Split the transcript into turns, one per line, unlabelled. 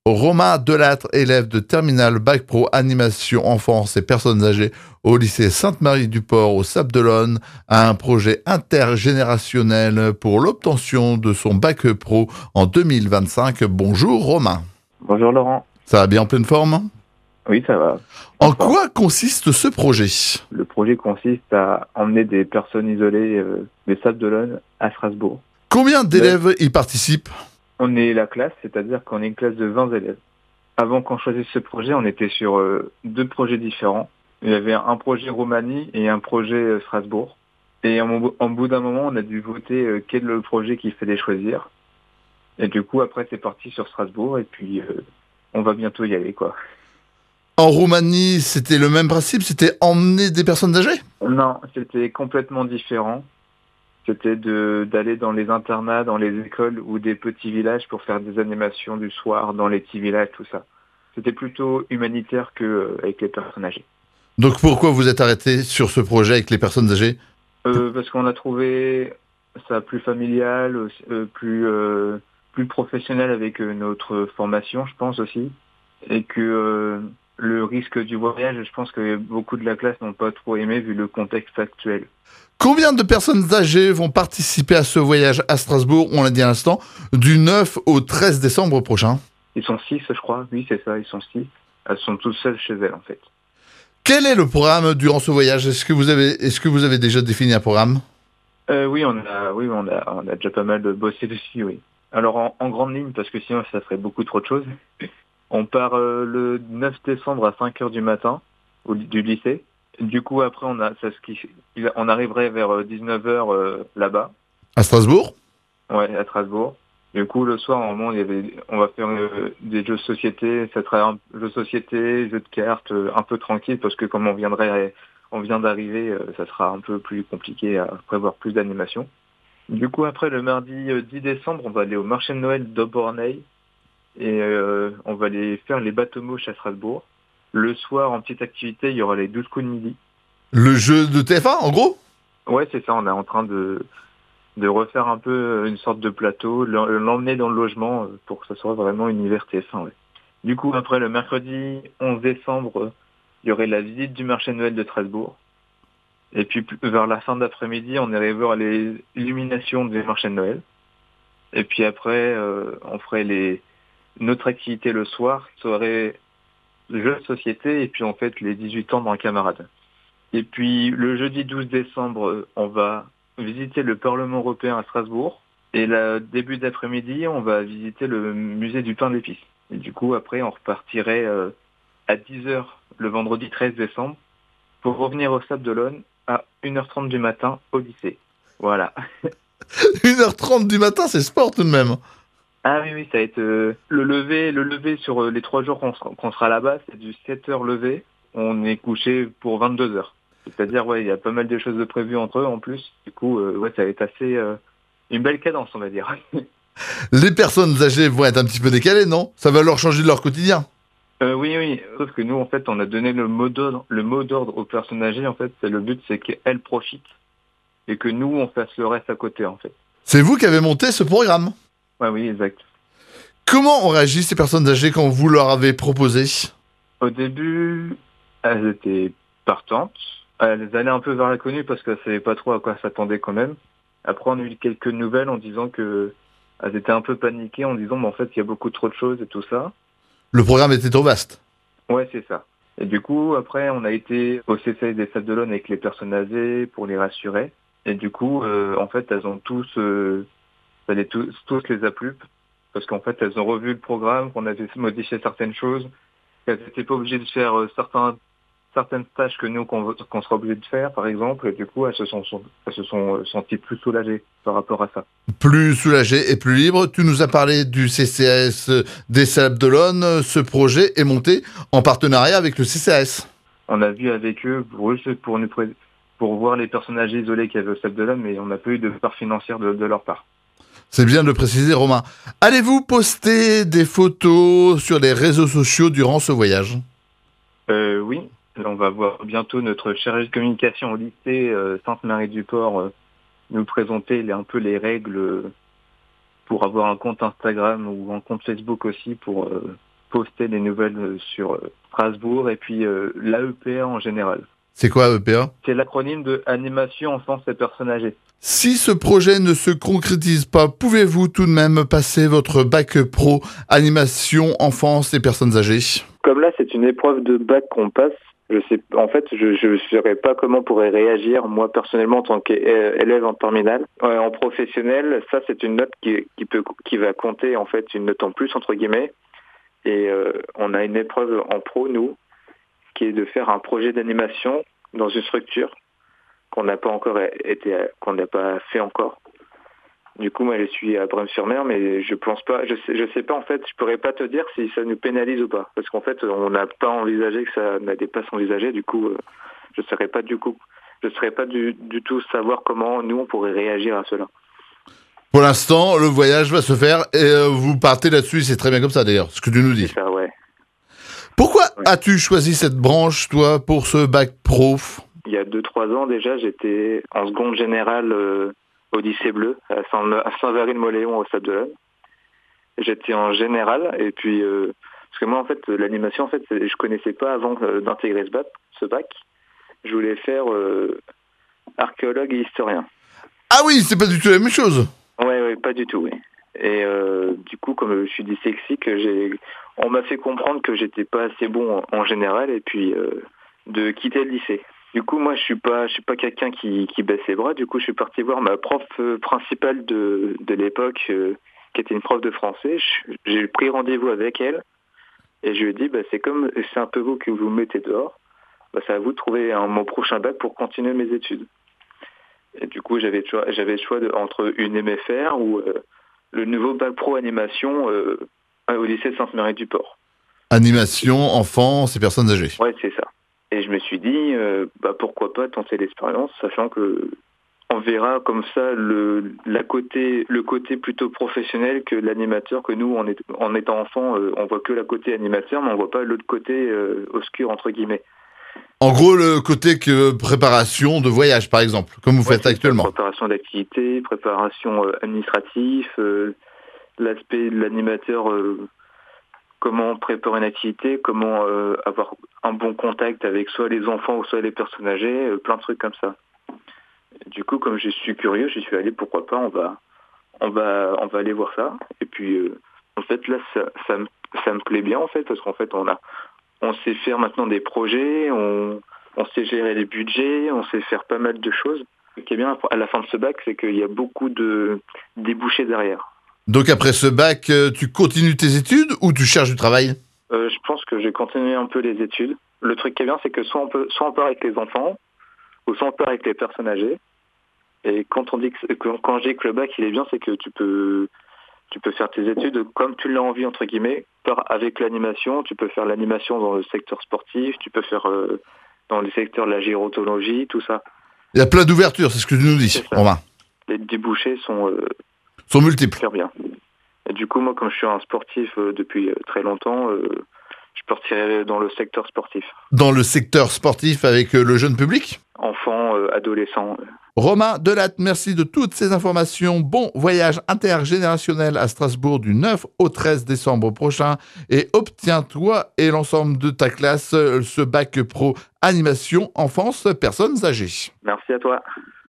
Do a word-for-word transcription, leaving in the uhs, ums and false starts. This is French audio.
Romain Delattre, élève de terminale Bac Pro Animation Enfance et Personnes âgées au lycée Sainte-Marie-du-Port au Sables d'Olonne, a un projet intergénérationnel pour l'obtention de son Bac Pro en deux mille vingt-cinq. Bonjour Romain.
Bonjour Laurent.
Ça va bien en pleine forme ?
Oui, ça va.
En quoi consiste ce projet ?
Le projet consiste à emmener des personnes isolées euh, des Sables d'Olonne à Strasbourg.
Combien d'élèves y participent ?
On est la classe, c'est-à-dire qu'on est une classe de vingt élèves. Avant qu'on choisisse ce projet, on était sur euh, deux projets différents. Il y avait un projet Roumanie et un projet euh, Strasbourg. Et en, en bout d'un moment, on a dû voter euh, quel est le projet qu'il fallait choisir. Et du coup, après, c'est parti sur Strasbourg et puis euh, on va bientôt y aller, quoi.
En Roumanie, c'était le même principe, c'était emmener des personnes âgées ?
Non, c'était complètement différent. C'était de d'aller dans les internats, dans les écoles ou des petits villages pour faire des animations du soir dans les petits villages, tout ça. C'était plutôt humanitaire qu'avec les personnes âgées.
Donc pourquoi vous êtes arrêté sur ce projet avec les personnes âgées ?
Euh, parce qu'on a trouvé ça plus familial, euh, plus euh, plus professionnel avec euh, notre formation, je pense aussi, et que euh, le risque du voyage, je pense que beaucoup de la classe n'ont pas trop aimé vu le contexte actuel.
Combien de personnes âgées vont participer à ce voyage à Strasbourg, on l'a dit à l'instant, du neuf au treize décembre prochain ?
Ils sont six, je crois. Oui, c'est ça, ils sont six. Elles sont toutes seules chez elles, en fait.
Quel est le programme durant ce voyage ? Est-ce que vous avez, est-ce que vous avez déjà défini un programme ?
euh, Oui, on a, oui, on a, on a déjà pas mal de bossé dessus, oui. Alors en, en grande ligne, parce que sinon ça ferait beaucoup trop de choses. On part euh, le neuf décembre à cinq heures du matin au, du lycée. Du coup, après, on a, ça, ce qui, on arriverait vers dix-neuf heures euh, là-bas.
À Strasbourg ?
Ouais, à Strasbourg. Du coup, le soir, normalement, il y avait, on va faire euh, des jeux de société. Ça sera un jeu de société, jeu de cartes, euh, un peu tranquille, parce que comme on viendrait, on vient d'arriver, euh, ça sera un peu plus compliqué à prévoir plus d'animation. Du coup, après, le mardi euh, dix décembre, on va aller au marché de Noël d'Aubornay et euh, on va aller faire les bateaux mouches à Strasbourg. Le soir, en petite activité, il y aura les douze coups de midi.
Le jeu de T F un, en gros ?
Ouais, c'est ça. On est en train de de refaire un peu une sorte de plateau, l'emmener dans le logement pour que ça soit vraiment univers T F un. Ouais. Du coup, après le mercredi onze décembre, il y aurait la visite du marché de Noël de Strasbourg. Et puis vers la fin d'après-midi, on irait voir les illuminations du marché de Noël. Et puis après, euh, on ferait les notre activité le soir, soirée de jeux de société, et puis en fait les dix-huit ans d'un camarade. Et puis le jeudi douze décembre, on va visiter le Parlement européen à Strasbourg. Et le début d'après-midi, on va visiter le musée du pain d'épices. Et du coup, après, on repartirait euh, à dix heures le vendredi treize décembre pour revenir au Sables d'Olonne à une heure trente du matin au lycée. Voilà.
une heure trente du matin, c'est sport tout de même.
Ah oui, oui, ça va être euh, le lever, le lever sur euh, les trois jours qu'on sera, qu'on sera là-bas, c'est du sept heures levé. On est couché pour vingt-deux heures. C'est-à-dire, ouais, il y a pas mal de choses de prévues entre eux en plus. Du coup, euh, ouais, ça va être assez euh, une belle cadence, on va dire.
Les personnes âgées vont être un petit peu décalées, non ? Ça va leur changer de leur quotidien.
Euh, oui, oui. Sauf que nous, en fait, on a donné le mot d'ordre, le mot d'ordre aux personnes âgées. En fait, c'est le but, c'est qu'elles profitent et que nous, on fasse le reste à côté, en fait.
C'est vous qui avez monté ce programme ?
Ouais, oui, exact.
Comment ont réagi ces personnes âgées quand vous leur avez proposé ?
Au début, elles étaient partantes. Elles allaient un peu vers l'inconnu parce qu'elles ne savaient pas trop à quoi s'attendre quand même. Après, on a eu quelques nouvelles en disant que elles étaient un peu paniquées, en disant, mais en fait, il y a beaucoup trop de choses et tout ça.
Le programme était trop vaste.
Ouais, c'est ça. Et du coup, après, on a été au C C S des Sables d'Olonne avec les personnes âgées pour les rassurer. Et du coup, euh, en fait, elles ont tous, euh, ça les tous, tous les a plu parce qu'en fait, elles ont revu le programme, qu'on avait modifié certaines choses, qu'elles n'étaient pas obligées de faire euh, certains certaines tâches que nous, qu'on, qu'on sera obligé de faire, par exemple, et du coup, elles se sont, elles se sont senties plus soulagées par rapport à ça.
Plus soulagées et plus libres. Tu nous as parlé du C C S des Sables d'Olonne. Ce projet est monté en partenariat avec le C C S.
On a vu avec eux pour, eux, pour, nous, pour voir les personnes âgées isolées qu'il y avait au Sables d'Olonne, mais on n'a pas eu de part financière de, de leur part.
C'est bien de le préciser, Romain. Allez-vous poster des photos sur les réseaux sociaux durant ce voyage ?
euh, Oui. On va voir bientôt notre chargé de communication au lycée euh, Sainte-Marie-du-Port euh, nous présenter les, un peu les règles euh, pour avoir un compte Instagram ou un compte Facebook aussi pour, euh, poster des nouvelles sur Strasbourg et puis euh, l'A E P A en général.
C'est quoi E P A?
C'est l'acronyme de Animation Enfance et Personnes âgées.
Si ce projet ne se concrétise pas, pouvez-vous tout de même passer votre bac pro Animation Enfance et Personnes âgées?
Comme là, c'est une épreuve de bac qu'on passe. Je sais, en fait, je ne saurais pas comment pourrait réagir, moi, personnellement, en tant qu'élève en terminale. Euh, en professionnel, ça, c'est une note qui, qui, peut, qui va compter, en fait, une note en plus, entre guillemets. Et euh, on a une épreuve en pro, nous, qui est de faire un projet d'animation dans une structure qu'on n'a pas encore été, qu'on n'a pas fait encore. Du coup, moi, je suis à Brême-sur-Mer, mais je pense pas, je sais, je sais pas, en fait, je pourrais pas te dire si ça nous pénalise ou pas. Parce qu'en fait, on n'a pas envisagé que ça n'allait pas s'envisager, du coup, euh, je saurais pas du coup, je saurais pas du, du tout savoir comment nous, on pourrait réagir à cela.
Pour l'instant, le voyage va se faire et euh, vous partez là-dessus, c'est très bien comme ça d'ailleurs, ce que tu nous dis.
C'est ça, ouais.
Pourquoi
ouais.
as-tu choisi cette branche, toi, pour ce bac pro?
Il y a deux trois ans déjà, j'étais en seconde générale euh, au lycée bleu, à Saint-Vary-le-Moléon, au Sable d'Olonne. J'étais en général, et puis, euh, parce que moi, en fait, l'animation, en fait, je connaissais pas avant euh, d'intégrer ce bac, ce bac. Je voulais faire euh, archéologue et historien.
Ah oui, c'est pas du tout la même chose.
Ouais, ouais, pas du tout, oui. Et euh, du coup, comme je suis dyslexique, j'ai, on m'a fait comprendre que j'étais pas assez bon en, en général, et puis euh, de quitter le lycée. Du coup, moi, je suis pas, je suis pas quelqu'un qui, qui baisse les bras. Du coup, je suis parti voir ma prof euh, principale de, de l'époque, euh, qui était une prof de français. Je, j'ai pris rendez-vous avec elle et je lui ai dit, bah, c'est comme, c'est un peu vous que vous mettez dehors. Bah, c'est à vous de trouver un, mon prochain bac pour continuer mes études. Et du coup, j'avais le choix, j'avais le choix de, entre une M F R ou euh, le nouveau bac pro animation euh, au lycée de Sainte-Marie-du-Port.
Animation, enfants et personnes âgées.
Ouais, c'est ça. Et je me suis dit, euh, bah pourquoi pas tenter l'expérience, sachant que on verra comme ça le, la côté, le côté plutôt professionnel que l'animateur, que nous, en, est, en étant enfant, euh, on voit que la côté animateur, mais on voit pas l'autre côté euh, obscur, entre guillemets.
En gros, le côté que préparation de voyage, par exemple, comme vous
ouais,
faites actuellement.
Ça, préparation d'activité, préparation euh, administrative, euh, l'aspect de l'animateur... Euh, comment préparer une activité, comment euh, avoir un bon contact avec soit les enfants ou soit les personnes âgées, euh, plein de trucs comme ça. Du coup, comme je suis curieux, je suis allé, pourquoi pas, on va, on va, on va aller voir ça. Et puis, euh, en fait, là, ça, ça, me, ça me plaît bien, en fait, parce qu'en fait, on a, on sait faire maintenant des projets, on, on sait gérer les budgets, on sait faire pas mal de choses. Ce qui est bien à la fin de ce bac, c'est qu'il y a beaucoup de débouchés derrière.
Donc après ce bac, tu continues tes études ou tu cherches du travail?
euh, Je pense que je vais continuer un peu les études. Le truc qui est bien, c'est que soit on peut, soit on part avec les enfants, ou soit on part avec les personnes âgées. Et quand on dit que, quand je dis que le bac il est bien, c'est que tu peux, tu peux faire tes études comme tu l'as envie, entre guillemets. Avec l'animation, tu peux faire l'animation dans le secteur sportif, tu peux faire euh, dans le secteur de la gérontologie, tout ça.
Il y a plein d'ouvertures, c'est ce que tu nous dis, Romain.
Les débouchés sont... Euh,
sont multiples.
Très bien. Et du coup, moi, comme je suis un sportif euh, depuis très longtemps, euh, je partirai dans le secteur sportif.
Dans le secteur sportif avec euh, le jeune public?
Enfants, euh, adolescents.
Romain Delatte, merci de toutes ces informations. Bon voyage intergénérationnel à Strasbourg du neuf au treize décembre prochain et obtiens toi et l'ensemble de ta classe ce bac pro animation enfance personnes âgées.
Merci à toi.